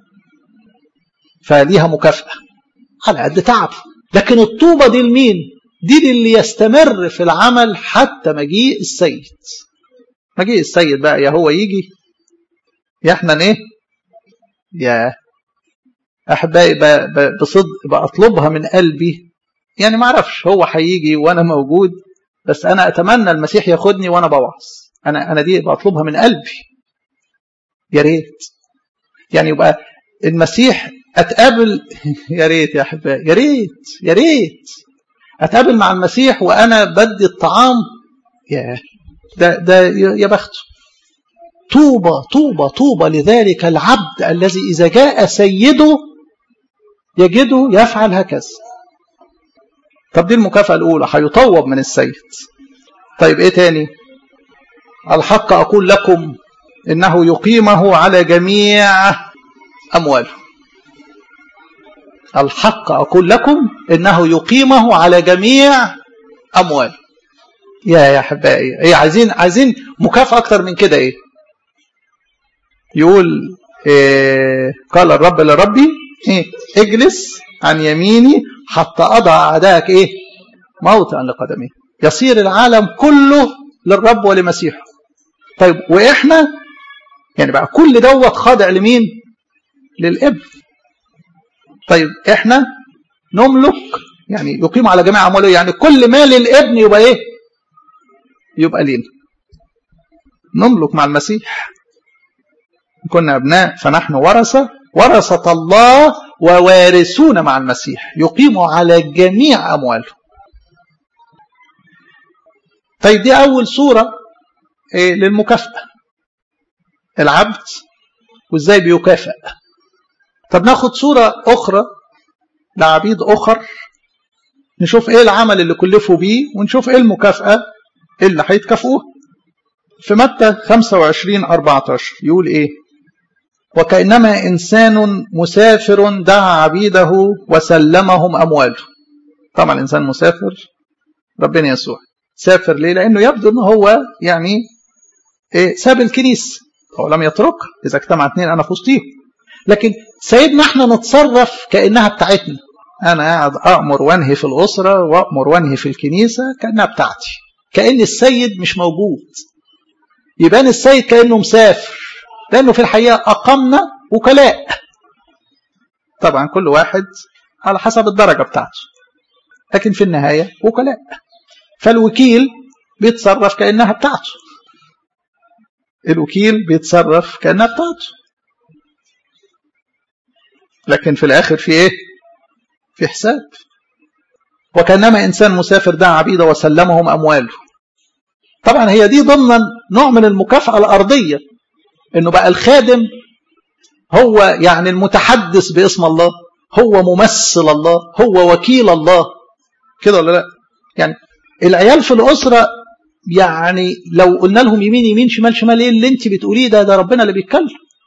فليها مكافاه على قد تعب. لكن الطوبه دي لمين؟ دي للي يستمر في العمل حتى مجيء السيد. مجيء السيد بقى يا هو يجي يا احنا ايه؟ يا أحبائي بصدق بأطلبها من قلبي، يعني ما أعرفش هو هيجي وأنا موجود، بس أنا أتمنى المسيح ياخدني وأنا بوعظ. أنا أنا دي بطلبها من قلبي، يا ريت يعني يبقى المسيح أتقابل يا ريت يا أحبائي، يا ريت يا ريت أتقابل مع المسيح وأنا بدي الطعام. يا ده ده يا بخته. طوبى طوبى طوبى لذلك العبد الذي إذا جاء سيده يجده يفعل هكذا. طب دي المكافأة الأولى، هيطوب من السيد. طيب إيه تاني؟ الحق أقول لكم إنه يقيمه على جميع أمواله. الحق أقول لكم إنه يقيمه على جميع أمواله. يا يا أحبائي، إيه عايزين عايزين مكافأة أكتر من كده؟ إيه يقول؟ إيه قال الرب لربي إيه؟ اجلس عن يميني حتى أضع أعدائك إيه؟ موطئا لقدميه. يصير العالم كله للرب ولمسيحه. طيب وإحنا يعني بقى كل دوت خاضع لمين؟ للابن. طيب إحنا نملك، يعني يقيم على جميع أمواله، يعني كل مال الابن يبقى إيه؟ يبقى لينا. نملك مع المسيح. كنا أبناء فنحن ورثة، ورثة الله ووارثون مع المسيح، يقيم على جميع أمواله. طيب دي أول صورة إيه للمكافأة، العبد وإزاي بيكافئ. طب ناخد صورة أخرى لعبيد أخر، نشوف إيه العمل اللي كلفوا بيه ونشوف إيه المكافأة اللي هيتكافئوها. في متى خمسة وعشرين أربعة عشر يقول إيه؟ وكأنما إنسان مسافر دعا عبيده وسلمهم أمواله. طبعا إنسان مسافر ربنا يسوع سافر ليه؟ لأنه يبدو أنه هو يعني إيه ساب الكنيسة، هو لم يترك. إذا اجتمع اثنين أنا في وسطيهم، لكن سيدنا احنا نتصرف كأنها بتاعتنا. أنا قاعد أأمر وانهي في الأسرة وأأمر وانهي في الكنيسة كأنها بتاعتي، كأن السيد مش موجود. يبان السيد كأنه مسافر، لأنه في الحقيقة أقمنا وكلاء. طبعا كل واحد على حسب الدرجة بتاعته، لكن في النهاية وكلاء. فالوكيل بيتصرف كأنها بتاعته، الوكيل بيتصرف كأنها بتاعته، لكن في الآخر في إيه؟ في حساب. وكأنما إنسان مسافر دعا عبيده وسلمهم أمواله. طبعا هي دي ضمن نوع من المكافأة الأرضية، إنه بقى الخادم هو يعني المتحدث باسم الله، هو ممثل الله، هو وكيل الله، كده ولا لا؟ يعني العيال في الأسرة يعني لو قلنا لهم يمين يمين شمال شمال، ايه اللي انت بتقوليه ده؟ ده ربنا اللي بيتكلم.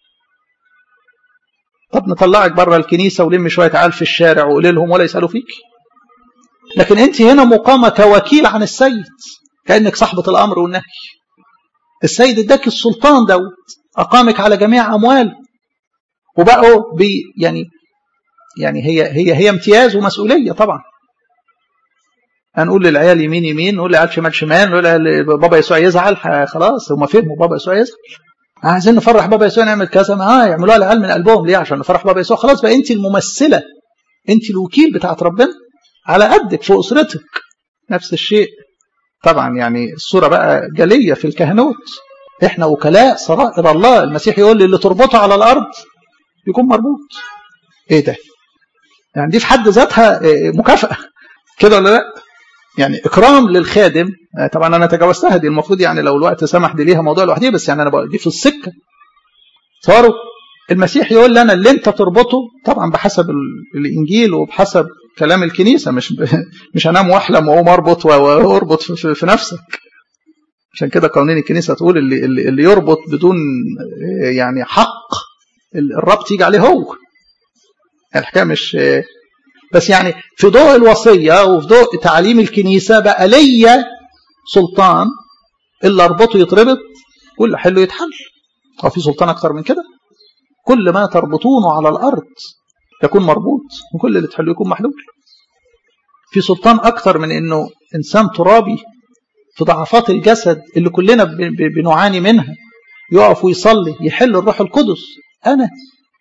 طب نطلعك بره الكنيسة ولم شوية عيال في الشارع وقولي لهم ولا يسألوا فيك. لكن انت هنا مقامة كوكيل عن السيد، كأنك صاحبة الأمر والنهي. السيد اداك السلطان دوت، أقامك على جميع أموال، وبقوا بي يعني يعني هي هي هي امتياز ومسؤولية. طبعا هنقول للعيال يمين يمين، نقول للعيال شمال شمال، نقول بابا يسوع يزعل، خلاص هم فهموا بابا يسوع يزعل. عايزين نفرح بابا يسوع نعمل كذا، ما يعملوها العيال من قلبهم ليه؟ عشان نفرح بابا يسوع. خلاص بقى انت الممثلة، انت الوكيل بتاعت ربنا على قدك في أسرتك. نفس الشيء طبعا، يعني الصورة بقى جلية في الكهنوت، احنا وكلاء سرائر الله. المسيح يقول لي اللي تربطه على الأرض يكون مربوط. ايه ده؟ يعني دي في حد ذاتها مكافأة، كده ولا لا؟ يعني إكرام للخادم. طبعا أنا تجاوزتها دي، المفروض يعني لو الوقت سمح دي ليها موضوع لوحديه، بس يعني أنا بقول دي في السكة. صاروا المسيح يقول لنا اللي أنت تربطه، طبعا بحسب الإنجيل وبحسب كلام الكنيسة، مش ب... مش هنام واحلم وأقوم أربط وأربط في... في نفسك. عشان كده قوانين الكنيسة تقول اللي, اللي, اللي يربط بدون يعني حق الربط يجي عليه هو. الحكاية مش بس يعني في ضوء الوصية وفي ضوء تعليم الكنيسة بقى ليا سلطان، اللي أربطه يتربط واللي حله يتحل. هو في سلطان أكتر من كده؟ كل ما تربطونه على الأرض يكون مربوط، وكل اللي تحله يكون محلول. في سلطان أكتر من إنه إنسان ترابي في ضعفات الجسد اللي كلنا بنعاني منها يقف ويصلي يحل الروح القدس. أنا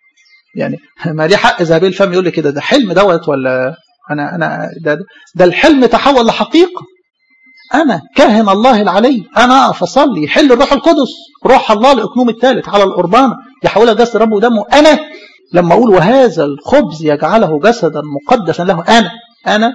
يعني ما ليه حق ذهبي الفم يقول لي كده ده حلم دوت ولا انا انا ده, ده الحلم تحول لحقيقه. انا كاهن الله العلي، انا اقف اصلي يحل الروح القدس روح الله الاقنوم الثالث على القربانه يحولها جسد رب ودمه. انا لما اقول وهذا الخبز يجعله جسدا مقدسا له، انا انا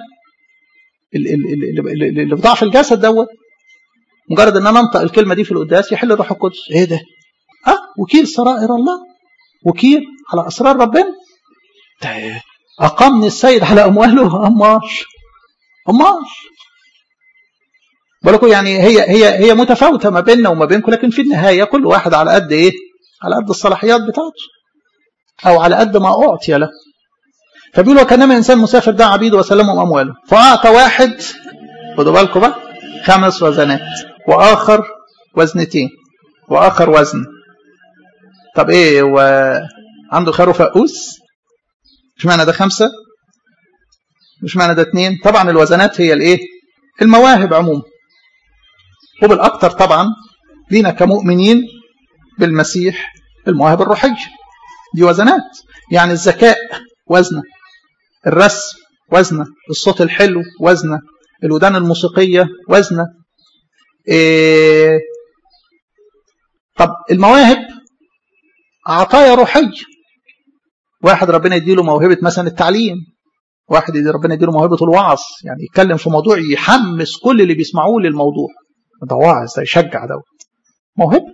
اللي بضعف الجسد دوت مجرد ان انا انطق الكلمه دي في القداس يحل الروح القدس. ايه ده؟ اه وكيل سرائر الله، وكيل على اسرار ربنا. اقامني السيد على امواله اماش اماش بالكم. يعني هي هي هي متفاوته ما بيننا وما بينكم، لكن في النهايه كل واحد على قد ايه؟ على قد الصلاحيات بتاعته او على قد ما اعطي له. فبيقولوا كانما انسان مسافر دعا عبيده وسلمهم امواله، فاعطى واحد، خدوا بالكم بقى، خمس وزنات، واخر وزنتين، واخر وزن. طب ايه وعنده خير وفقوس؟ مش معنى ده خمسه؟ مش معنى ده اتنين؟ طبعا الوزنات هي الايه؟ المواهب عموما، وبالاكثر طبعا لينا كمؤمنين بالمسيح المواهب الروحيه دي وزنات. يعني الذكاء وزنه، الرسم وزنه، الصوت الحلو وزنه، الودان الموسيقيه وزنه. إيه طب المواهب عطايا روحيه، واحد ربنا يديله موهبه مثلا التعليم، واحد ربنا يديله موهبه الوعظ، يعني يتكلم في موضوع يحمس كل اللي بيسمعوه للموضوع، ده واعظ، ده يشجع، ده موهبه.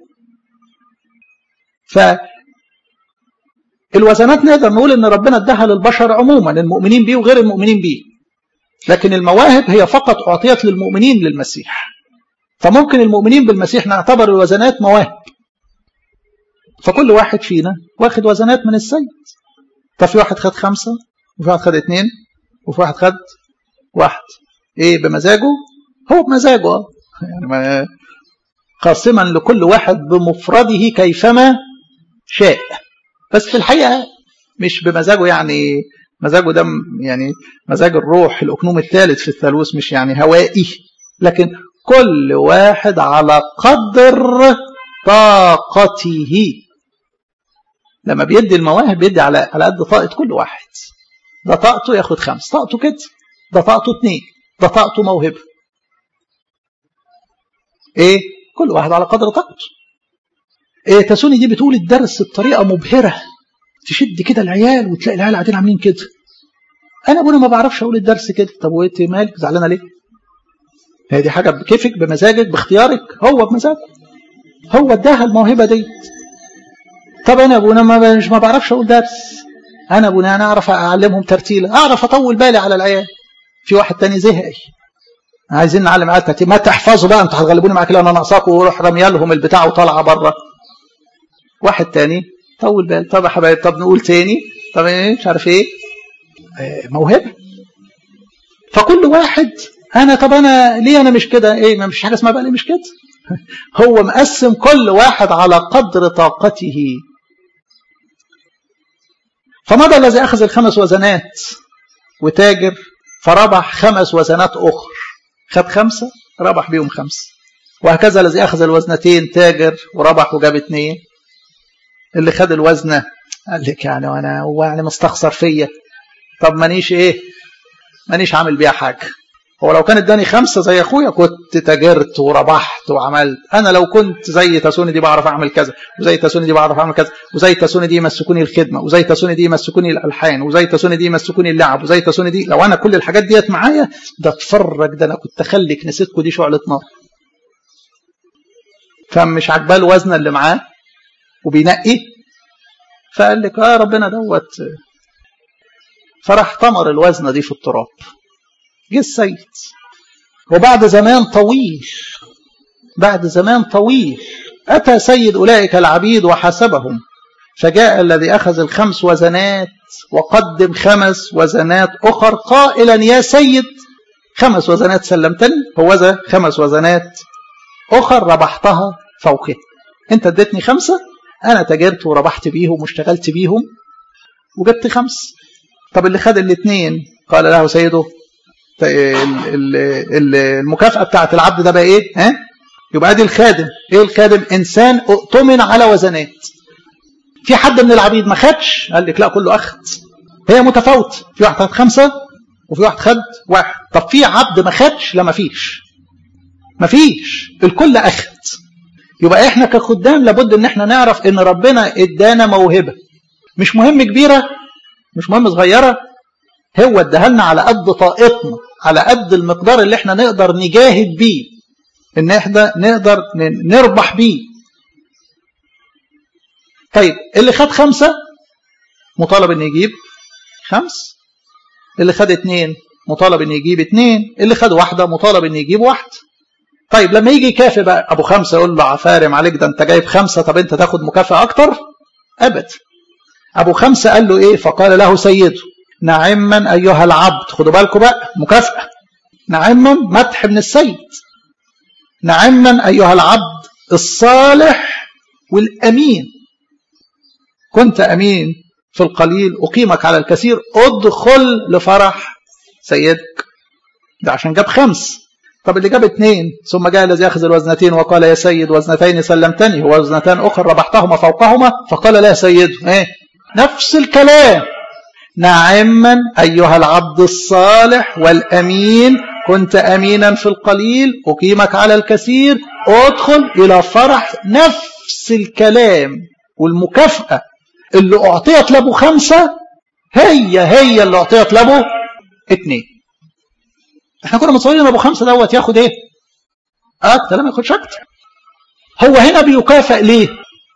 فالوزنات نقدر نقول ان ربنا اداها للبشر عموما، المؤمنين بيه وغير المؤمنين بيه، لكن المواهب هي فقط اعطيت للمؤمنين للمسيح. فممكن المؤمنين بالمسيح نعتبر الوزنات مواهب، فكل واحد فينا واخد وزنات من السيد. ففي واحد خد خمسة، وفي واحد خد اتنين، وفي واحد خد واحد. ايه بمزاجه؟ هو بمزاجه يعني قاسما لكل واحد بمفرده كيفما شاء، بس في الحقيقة مش بمزاجه، يعني مزاجه ده يعني مزاج الروح الأقنوم الثالث في الثالوث، مش يعني هوائي، لكن كل واحد على قدر طاقته. لما بيدي المواهب بيدي على على قد طاقة كل واحد. ده طاقته ياخد خمس، طاقته كده، ده طاقته اتنين، ده طاقته موهبة. ايه كل واحد على قدر طاقته. إيه تسوني دي بتقول الدرس بطريقة مبهرة، تشد كده العيال وتلاقي العيال قاعدين عاملين كده. انا ابونا ما بعرفش اقول الدرس كده. طب وانت مالك زعلانه ليه؟ هي دي حاجه بكيفك بمزاجك باختيارك، هو بمزاجه، هو اداها الموهبه دي. طب انا ابونا ما مش ما بعرفش اقول درس، انا ابونا انا اعرف اعلمهم ترتيله، اعرف اطول بالي على العيال. في واحد تاني زهقي عايزين نعلم عيال ترتيل، ما تحفظوا بقى انتوا هتغلبوني معاك، انا ناقصاكم، وروح رمي لهم البتاع وطالعه بره. واحد تاني طول بال. طب يا حبايب طب نقول تاني، طب ايه مش عارف ايه، موهبه. فكل واحد انا طب انا ليه انا مش كده؟ ايه ما فيش حاجه اسمها بقى ليه مش كده. هو مقسم كل واحد على قدر طاقته. فماذا الذي اخذ الخمس وزنات وتاجر فربح خمس وزنات اخر، خد خمسه ربح بيهم خمسه. وهكذا الذي اخذ الوزنتين تاجر وربح وجاب اثنين. اللي خد الوزنه قال لك يعني وانا هو يعني مستخسر فيا، طب مانيش ايه مانيش عامل بيها حاجه. هو لو كان اداني خمسه زي اخويا كنت تاجرت وربحت وعملت. انا لو كنت زي تسوني دي بعرف اعمل كذا، وزي تسوني دي بعرف اعمل كذا، وزي تسوني دي يمسكوني الخدمه، وزي تسوني دي يمسكوني الالحان، وزي تسوني دي يمسكوني اللعب، وزي تسوني دي، لو انا كل الحاجات ديت معايا ده اتفرج، ده انا كنت اخلي كنيستكم دي شعله نار. فمش عاجباه الوزنه اللي معاه وبينقي، فقال لك اه ربنا دوت، فراح طمر الوزنه دي في التراب. جه السيد وبعد زمان طويل، بعد زمان طويل أتى سيد أولئك العبيد وحسبهم، فجاء الذي أخذ الخمس وزنات وقدم خمس وزنات أخر قائلا يا سيد خمس وزنات سلمتني، هوذا خمس وزنات أخر ربحتها فوقه. أنت اديتني خمسة، أنا تاجرت وربحت بيهم واشتغلت بيهم وجبت خمس. طب اللي خد الاثنين قال له سيده المكافأة بتاعت العبد ده بقى ايه؟ ها؟ يبقى دي الخادم. ايه الخادم؟ انسان اؤتمن على وزنات. في حد من العبيد ما خدش؟ قال لك لا كله أخذ. هي متفاوت، في واحد خد خمسة وفي واحد خد واحد. طب في عبد ما خدش؟ لا ما فيش، ما فيش، الكل أخذ. يبقى احنا كخدام لابد ان احنا نعرف ان ربنا ادانا موهبة، مش مهم كبيرة مش مهم صغيرة، هو اداها لنا على قد طاقتنا، على قد المقدار اللي احنا نقدر نجاهد بيه، ان احنا نقدر نربح بيه. طيب اللي خد خمسة مطالب ان يجيب خمس، اللي خد اتنين مطالب ان يجيب اتنين، اللي خد واحدة مطالب ان يجيب واحد. طيب لما يجي يكافئ بقى ابو خمسة يقول له عفارم عليك، ده انت جايب خمسة، طب انت تاخد مكافأة اكتر؟ ابدا. ابو خمسة قال له ايه؟ فقال له سيده نعما ايها العبد. خدوا بالكم بقى، مكافأة. نعما مدح من السيد. نعما ايها العبد الصالح والامين، كنت امين في القليل اقيمك على الكثير، ادخل لفرح سيدك. ده عشان جاب خمس. طب اللي جاب اثنين، ثم جاء الذي ياخذ الوزنتين وقال يا سيد وزنتين سلمتني ووزنتان اخر ربحتهما فوقهما، فقال لا يا سيد ايه؟ نفس الكلام. نعما ايها العبد الصالح والامين، كنت امينا في القليل اقيمك على الكثير، ادخل الى فرح. نفس الكلام. والمكافأة اللي اعطيت لابو خمسة هي هي اللي اعطيت لابو اتنين. احنا كنا متصورين ابو خمسة دوت ياخد ايه؟ اكتر. لا ما ياخدش اكتر. هو هنا بيكافئ ليه؟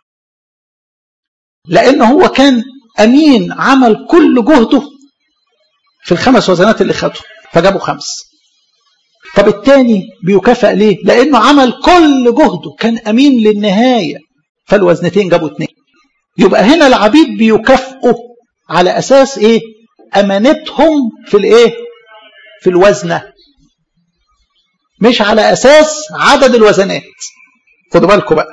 لانه هو كان امين، عمل كل جهده في الخمس وزنات اللي خده فجابوا خمس. طب الثاني بيكافئ ليه؟ لانه عمل كل جهده، كان امين للنهايه فالوزنتين جابوا اثنين. يبقى هنا العبيد بيكافئوا على اساس ايه؟ امانتهم في الايه؟ في الوزنه، مش على اساس عدد الوزنات. خدوا بالكم بقى.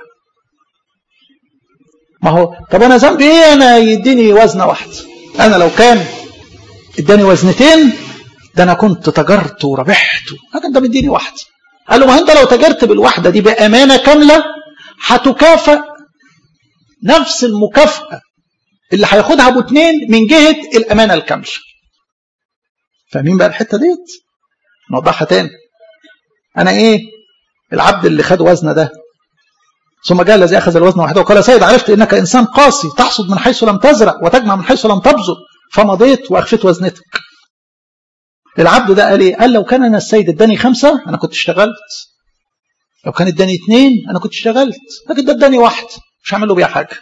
ما هو طب انا ذنبي ايه انا يديني وزنه واحده؟ انا لو كان اداني وزنتين ده انا كنت تجرت وربحت، لكن ده مديني واحده. قال له ما انت لو تجرت بالواحده دي بامانه كامله هتكافئ نفس المكافاه اللي هياخدها ابو اتنين من جهه الامانه الكامله. فاهمين بقى الحته ديت؟ نوضحها تاني. انا ايه؟ العبد اللي خد وزنه ده، ثم جاء الذي اخذ الوزن وحده وقال سيد عرفت انك انسان قاسي، تحصد من حيث لم تزرع وتجمع من حيث لم تبذر، فمضيت واخفيت وزنتك. العبد ده قال ايه؟ قال لو كان انا السيد اداني خمسه انا كنت اشتغلت، لو كان اداني اثنين انا كنت اشتغلت، لكن ده اداني واحد مش هعمل له بيها حاجه.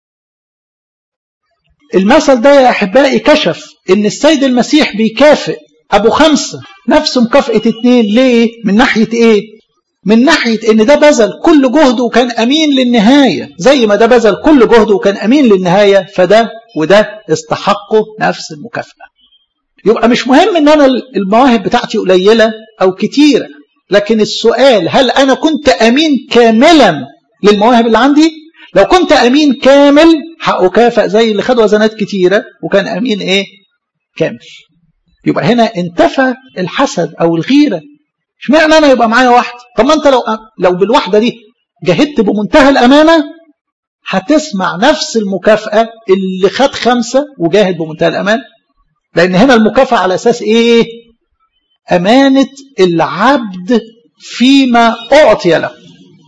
المثل ده يا احبائي كشف ان السيد المسيح بيكافئ ابو خمسه نفس مكافاه اثنين. ليه؟ من ناحيه ايه؟ من ناحيه ان ده بذل كل جهده وكان امين للنهايه، زي ما ده بذل كل جهده وكان امين للنهايه، فده وده استحقوا نفس المكافاه. يبقى مش مهم ان انا المواهب بتاعتي قليله او كتيره، لكن السؤال هل انا كنت امين كاملا للمواهب اللي عندي؟ لو كنت امين كامل هأكافئ زي اللي خد وزنات كتيره وكان امين ايه؟ كامل. يبقى هنا انتفى الحسد او الغيره. اشمعنى انا يبقى معايا واحده؟ طب ما انت لو لو بالواحده دي جاهدت بمنتهى الامانه هتسمع نفس المكافاه اللي خد خمسه وجاهد بمنتهى الامانه. لان هنا المكافاه على اساس ايه؟ امانه العبد فيما اعطي له.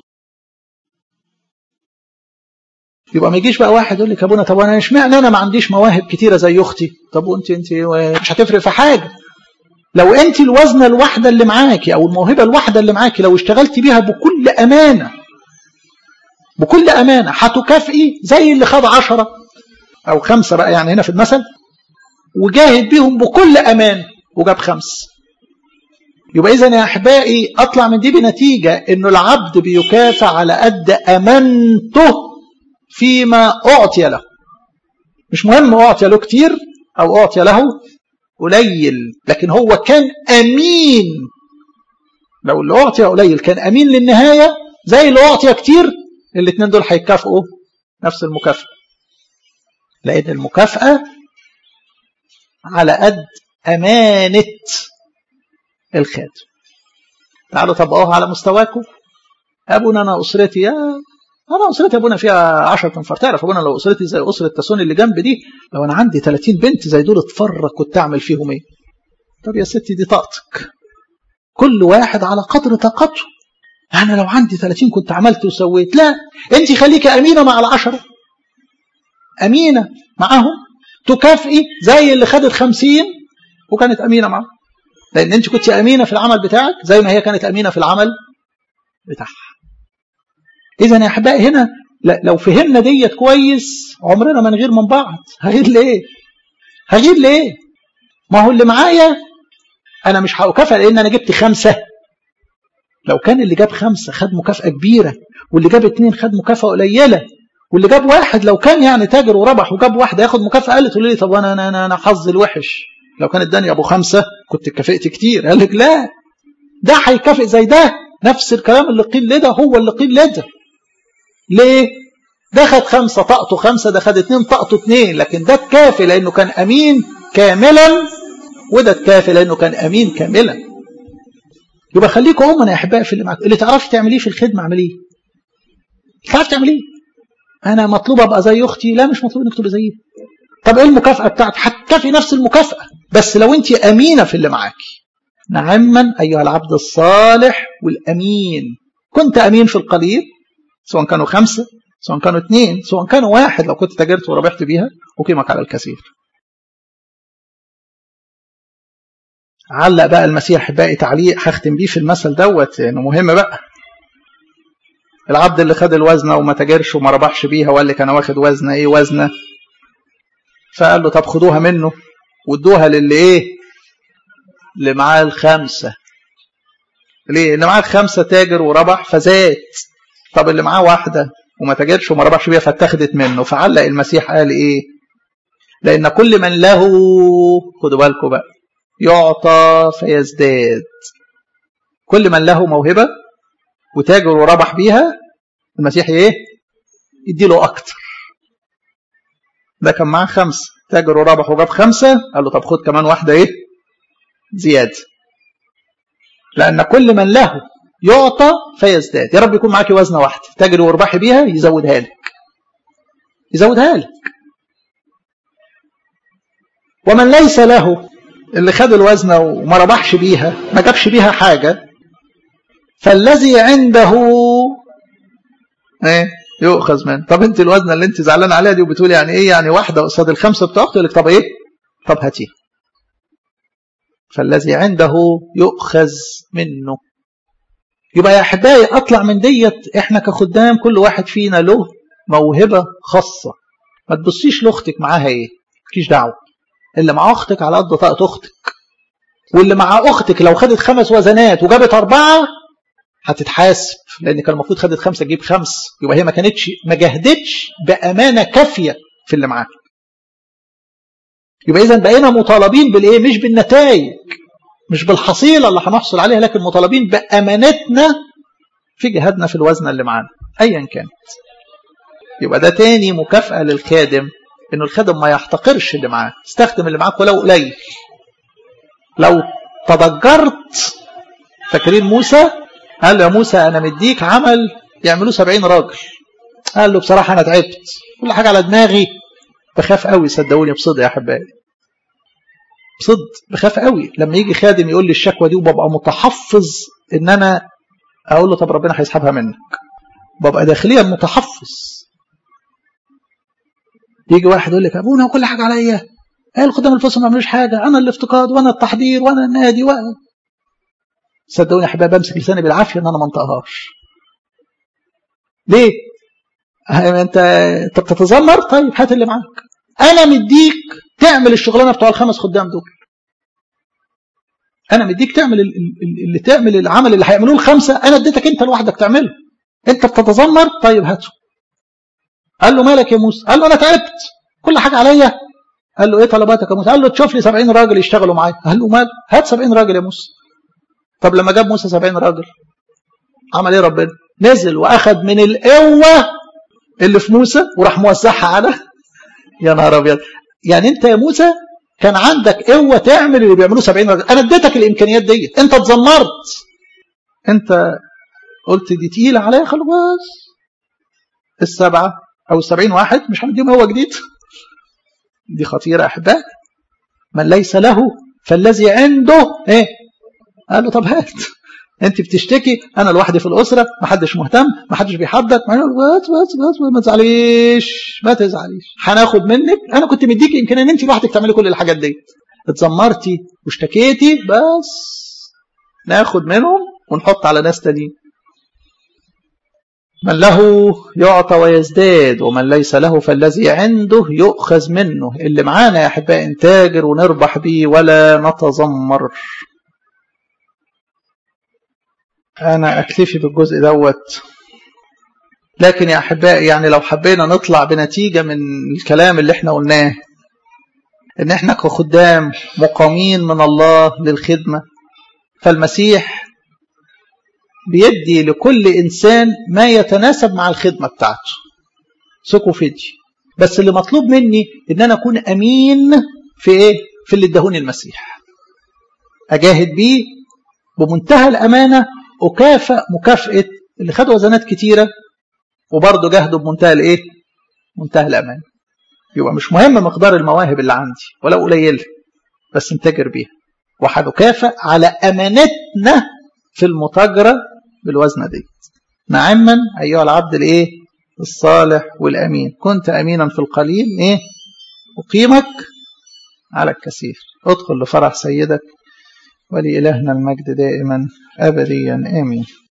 يبقى ما يجيش بقى واحد يقول لك ابونا طب انا اشمعنى انا ما عنديش مواهب كتيره زي اختي؟ طب وانت انت مش هتفرق في حاجه. لو انت الوزنه الواحده اللي معاكي او الموهبه الواحده اللي معاكي لو اشتغلتي بيها بكل امانه بكل امانه هتكافئي زي اللي خد عشرة او خمسه بقى يعني هنا في المثل وجاهد بيهم بكل امان وجاب خمس. يبقى اذا يا احبائي اطلع من دي بنتيجه انه العبد بيكافئ على قد امانته فيما اعطي له. مش مهم اعطي له كتير او اعطي له قليل، لكن هو كان امين. لو اللي اعطي قليل كان امين للنهايه زي اللي اعطي كتير، الاثنين دول هيكافئوا نفس المكافاه. لان المكافاه على قد امانه الخادم. تعالوا طبقوها على مستواكم. ابونا انا اسرتي يا انا اسرتي ابونا فيها عشرة تنفار. تعرف ابونا لو اسرتي زي اسره تاسون اللي جنب دي، لو انا عندي ثلاثين بنت زي دول اتفرج كنت اعمل فيهم ايه؟ طب يا ستي دي طاقتك، كل واحد على قدر طاقته. انا لو عندي ثلاثين كنت عملت وسويت. لا، انت خليكي امينه مع العشره، امينه معاهم، تكافئي زي اللي خدت خمسين وكانت امينه معاهم، لان انت كنت امينه في العمل بتاعك زي ما هي كانت امينه في العمل بتاعها. اذا يا احبائي هنا لو فهمنا ديت كويس عمرنا ما نغير من بعض. هغير ليه؟ هغير ليه؟ ما هو اللي معايا انا مش هأكافئ لان انا جبت خمسه. لو كان اللي جاب خمسه خد مكافاه كبيره، واللي جاب اتنين خد مكافاه قليله، واللي جاب واحد لو كان يعني تاجر وربح وجاب واحده ياخد مكافاه قلت، تقول لي طب انا انا انا حظي الوحش، لو كان اداني ابو خمسه كنت كافئت كتير. قال لك لا، ده هيكافئ زي ده، نفس الكلام اللي قيل لده هو اللي قيل لده. ليه؟ ده خد خمسه طاقته خمسه، ده خد اتنين طاقته اتنين، لكن ده اتكافئ لانه كان امين كاملا، وده اتكافئ لانه كان امين كاملا. يبقى خليكم هم يا احبائي في اللي معاك، اللي تعرفي تعمليه في الخدمه اعمليه. تعرفي تعمليه. انا مطلوب ابقى زي اختي؟ لا، مش مطلوب انك تبقى زيي. طب ايه المكافاه بتاعتك؟ هتكافئي نفس المكافاه بس لو انت امينه في اللي معاكي. نعما ايها العبد الصالح والامين، كنت امين في القليل، سواء كانوا خمسه سواء كانوا اثنين سواء كانوا واحد، لو كنت تاجرت وربحت بيها اقيمك على الكثير. علق بقى المسيح باقي تعليق هختم بيه في المثل دوت انه يعني مهم بقى. العبد اللي خد الوزنه وما تاجرش وما ربحش بيها وقال لك انا واخد وزنه ايه وزنه، فقال له طب خدوها منه وادوها للي ايه؟ اللي معاه الخمسه. ليه؟ اللي معاه الخمسه تاجر وربح فزاد، طب اللي معاه واحده وما تاجرش وما ربحش بيها فاتخذت منه. فعلق المسيح قال ايه؟ لان كل من له، خدوا بالكم بقى، يعطى فيزداد. كل من له موهبه وتاجر وربح بيها المسيح ايه؟ يدي له اكتر. ده كان معاه خمسه تاجر وربح وجاب خمسه، قال له طب خد كمان واحده ايه؟ زياده. لان كل من له يعطى فيزداد. يا رب يكون معاكي وزنه واحده تاجري وربحي بيها، يزودها لك يزودها لك. ومن ليس له، اللي خد الوزنه وما ربحش بيها ما جابش بيها حاجه، فالذي عنده ايه؟ يؤخذ منه. طب انت الوزنه اللي انت زعلان عليها دي وبتقول يعني ايه؟ يعني واحده قصاد الخمسه بتوعك، تقول لك طب ايه؟ طب هاتيها. فالذي عنده يؤخذ منه. يبقى يا احبائي اطلع من ديت احنا كخدام كل واحد فينا له موهبه خاصه. ما تبصيش لاختك معاها ايه، مالكيش دعوه. اللي مع اختك على قد طاقه اختك، واللي مع اختك لو خدت خمس وزنات وجابت اربعه هتتحاسب، لان كان المفروض خدت خمسه تجيب خمس. يبقى هي ما كانتش ما جهدتش بامانه كافيه في اللي معاها. يبقى اذا بقينا مطالبين بالايه؟ مش بالنتائج، مش بالحصيله اللي هنحصل عليها، لكن مطالبين بامانتنا في جهادنا في الوزنه اللي معانا ايا كانت. يبقى ده تاني مكافاه للخادم، انه الخادم ما يحتقرش اللي معاه، استخدم اللي معاك ولو قليل. لو تضجرت، فاكرين موسى قال له يا موسى انا مديك عمل يعملوه سبعين راجل، قال له بصراحه انا تعبت كل حاجه على دماغي، بخاف قوي صدقوني بصدق يا احبائي، بصدق بخاف قوي لما يجي خادم يقول لي الشكوى دي، وببقى متحفظ ان انا اقول له طب ربنا هيسحبها منك، ببقى داخليا متحفظ. يجي واحد يقول لك ابونا كل حاجه عليا، قال خدام الفصل ما عملوش حاجه، انا الافتقاد وانا التحضير وانا النادي و... صدقوني يا حبايبي بمسك لساني بالعافيه ان انا ما انطقهاش. ليه؟ انت انت بتتذمر؟ طيب هات اللي معاك. انا مديك تعمل الشغلانه بتوع الخمس خدام دول، انا مديك تعمل اللي تعمل العمل اللي هيعملوه الخمسه، انا اديتك انت لوحدك تعمله. انت بتتذمر؟ طيب هاته. قال له مالك يا موسى؟ قال له انا تعبت كل حاجه عليا. قال له ايه طلباتك يا موسى؟ قال له تشوف لي سبعين راجل يشتغلوا معايا. قال له مال، هات سبعين راجل يا موسى. طب لما جاب موسى سبعين راجل عمل ايه ربنا؟ نزل واخد من القوه اللي في موسى وراح موزعها على يا نهار ابيض. يعني انت يا موسى كان عندك قوه تعمل اللي بيعملوه سبعين راجل، انا اديتك الامكانيات دي، انت اتذمرت، انت قلت دي تقيله عليا خلاص. السبعة أو السبعين واحد مش هنديهم هو جديد. دي خطيرة أحباء. من ليس له فالذي عنده إيه؟ قال له طب هات. أنت بتشتكي أنا لوحدي في الأسرة، ما حدش مهتم، ما حدش بيحضر، ما تزعليش ما تزعليش، هناخد منك. أنا كنت مديك يمكن أن أنت لوحدك تعملي كل الحاجات دي، اتذمرتي واشتكيتي، بس ناخد منهم ونحط على ناس تانيين. من له يعطى ويزداد، ومن ليس له فالذي عنده يؤخذ منه. اللي معانا يا أحباء نتاجر ونربح بيه ولا نتذمر. أنا أكتفي بالجزء دوت. لكن يا أحباء يعني لو حبينا نطلع بنتيجة من الكلام اللي احنا قلناه، إن احنا كخدام مقامين من الله للخدمة، فالمسيح بيدي لكل إنسان ما يتناسب مع الخدمة بتاعته. سكوا فيدي، بس اللي مطلوب مني إن أنا أكون أمين في إيه؟ في اللي ادهوني المسيح، أجاهد بيه بمنتهى الأمانة، أكافئ مكافأة اللي خدوا وزنات كتيرة وبرضه جاهدوا بمنتهى الإيه؟ منتهى الأمانة. يبقى مش مهم مقدار المواهب اللي عندي ولو قليلة، بس نتاجر بيها وهنكافئ على أمانتنا في المتاجرة بالوزنة دي. نعما أيها العبد الإيه؟ الصالح والأمين، كنت أمينا في القليل إيه؟ أقيمك على الكثير، ادخل لفرح سيدك. ولإلهنا المجد دائما أبديا آمين.